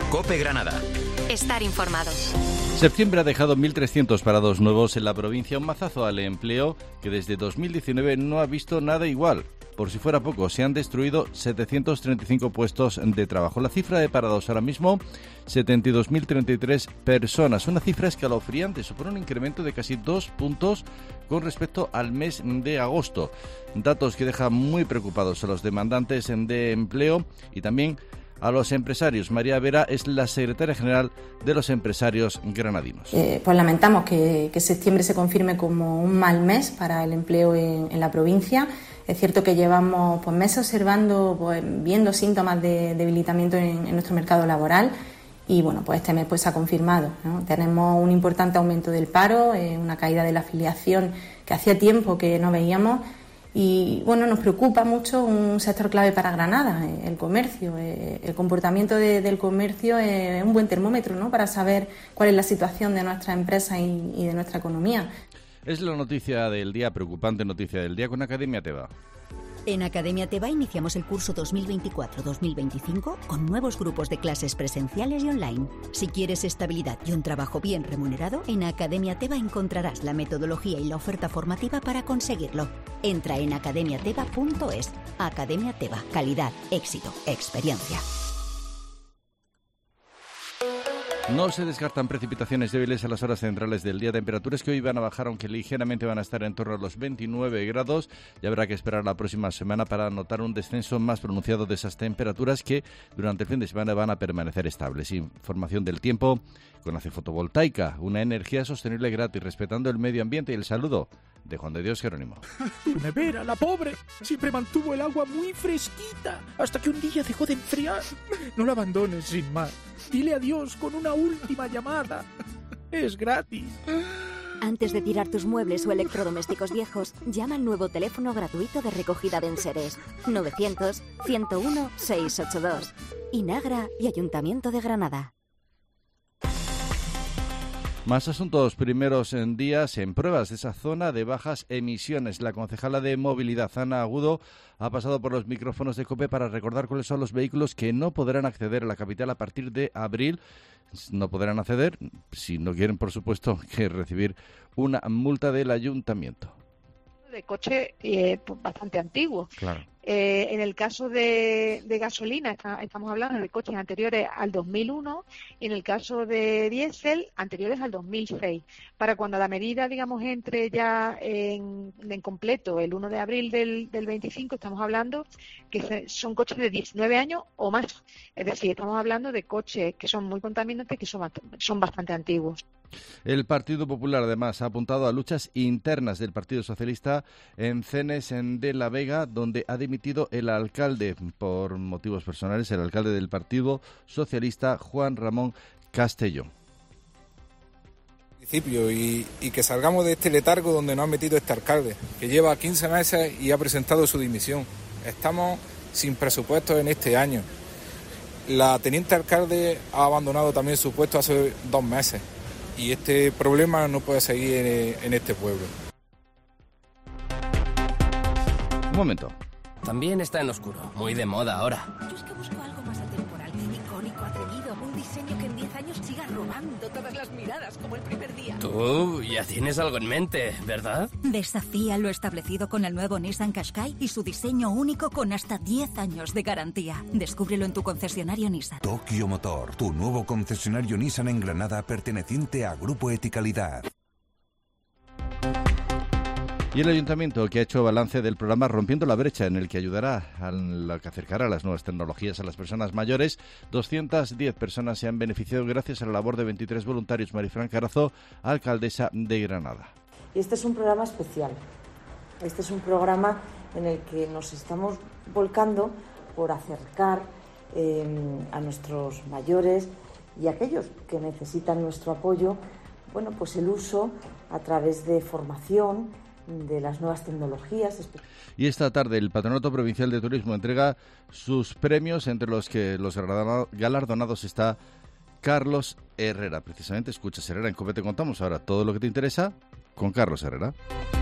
COPE Granada. Estar informado. Septiembre ha dejado 1.300 parados nuevos en la provincia, un mazazo al empleo que desde 2019 no ha visto nada igual. Por si fuera poco, se han destruido 735 puestos de trabajo. La cifra de parados ahora mismo, 72.033 personas. Una cifra escalofriante, supone un incremento de casi 2 puntos con respecto al mes de agosto. Datos que dejan muy preocupados a los demandantes de empleo y también a los empresarios. María Vera es la secretaria general de los empresarios granadinos. Pues lamentamos que septiembre se confirme como un mal mes para el empleo en la provincia. Es cierto que llevamos meses observando, viendo síntomas de debilitamiento en nuestro mercado laboral y este mes se ha confirmado, ¿no? Tenemos un importante aumento del paro, una caída de la afiliación que hacía tiempo que no veíamos y nos preocupa mucho un sector clave para Granada, el comercio. El comportamiento del comercio es un buen termómetro, ¿no?, para saber cuál es la situación de nuestra empresa y de nuestra economía. Es la noticia del día, preocupante noticia del día con Academia Teba. En Academia Teba iniciamos el curso 2024-2025 con nuevos grupos de clases presenciales y online. Si quieres estabilidad y un trabajo bien remunerado, en Academia Teba encontrarás la metodología y la oferta formativa para conseguirlo. Entra en academiateba.es. Academia Teba. Calidad, éxito, experiencia. No se descartan precipitaciones débiles a las horas centrales del día. Temperaturas que hoy van a bajar, aunque ligeramente van a estar en torno a los 29 grados. Y habrá que esperar la próxima semana para notar un descenso más pronunciado de esas temperaturas que durante el fin de semana van a permanecer estables. Información del tiempo con ACE Fotovoltaica, una energía sostenible gratis, respetando el medio ambiente. Y el saludo de Juan de Dios Jerónimo. Tu nevera, la pobre, siempre mantuvo el agua muy fresquita hasta que un día dejó de enfriar. No la abandones sin más. Dile adiós con una última llamada. Es gratis. Antes de tirar tus muebles o electrodomésticos viejos, llama al nuevo teléfono gratuito de recogida de enseres 900-101-682. Inagra y Ayuntamiento de Granada. Más asuntos. Primeros en días en pruebas de esa zona de bajas emisiones. La concejala de Movilidad, Ana Agudo, ha pasado por los micrófonos de COPE para recordar cuáles son los vehículos que no podrán acceder a la capital a partir de abril. No podrán acceder si no quieren, por supuesto, que recibir una multa del ayuntamiento. De coche bastante antiguo. Claro. En el caso de gasolina estamos hablando de coches anteriores al 2001 y en el caso de diésel anteriores al 2006. Para cuando la medida, entre ya en completo el 1 de abril del 25, estamos hablando que son coches de 19 años o más. Es decir, estamos hablando de coches que son muy contaminantes, que son bastante antiguos. El Partido Popular, además, ha apuntado a luchas internas del Partido Socialista en Cenes de la Vega, donde ha dimitido el alcalde por motivos personales, el alcalde del Partido Socialista, Juan Ramón Castellón. Y que salgamos de este letargo donde nos ha metido este alcalde, que lleva 15 meses y ha presentado su dimisión. Estamos sin presupuesto en este año. La teniente alcalde ha abandonado también su puesto hace 2 meses. Y este problema no puede seguir en este pueblo. Un momento. También está en oscuro, muy de moda ahora. Yo es que busco algo más atemporal, icónico, atrevido, un diseño que en 10 años siga robando todas las miradas como el primer día. Tú ya tienes algo en mente, ¿verdad? Desafía lo establecido con el nuevo Nissan Qashqai y su diseño único con hasta 10 años de garantía. Descúbrelo en tu concesionario Nissan. Tokio Motor, tu nuevo concesionario Nissan en Granada, perteneciente a Grupo Eticalidad. Y el ayuntamiento, que ha hecho balance del programa Rompiendo la Brecha, en el que ayudará que acercará las nuevas tecnologías a las personas mayores. 210 personas se han beneficiado gracias a la labor de 23 voluntarios. Marifran Carazo, alcaldesa de Granada. Y este es un programa especial. Este es un programa en el que nos estamos volcando por acercar a nuestros mayores y a aquellos que necesitan nuestro apoyo, el uso a través de formación, de las nuevas tecnologías. Y esta tarde el Patronato Provincial de Turismo entrega sus premios, entre los que los galardonados está Carlos Herrera. Precisamente escuchas Herrera en COPE. Te contamos ahora todo lo que te interesa con Carlos Herrera.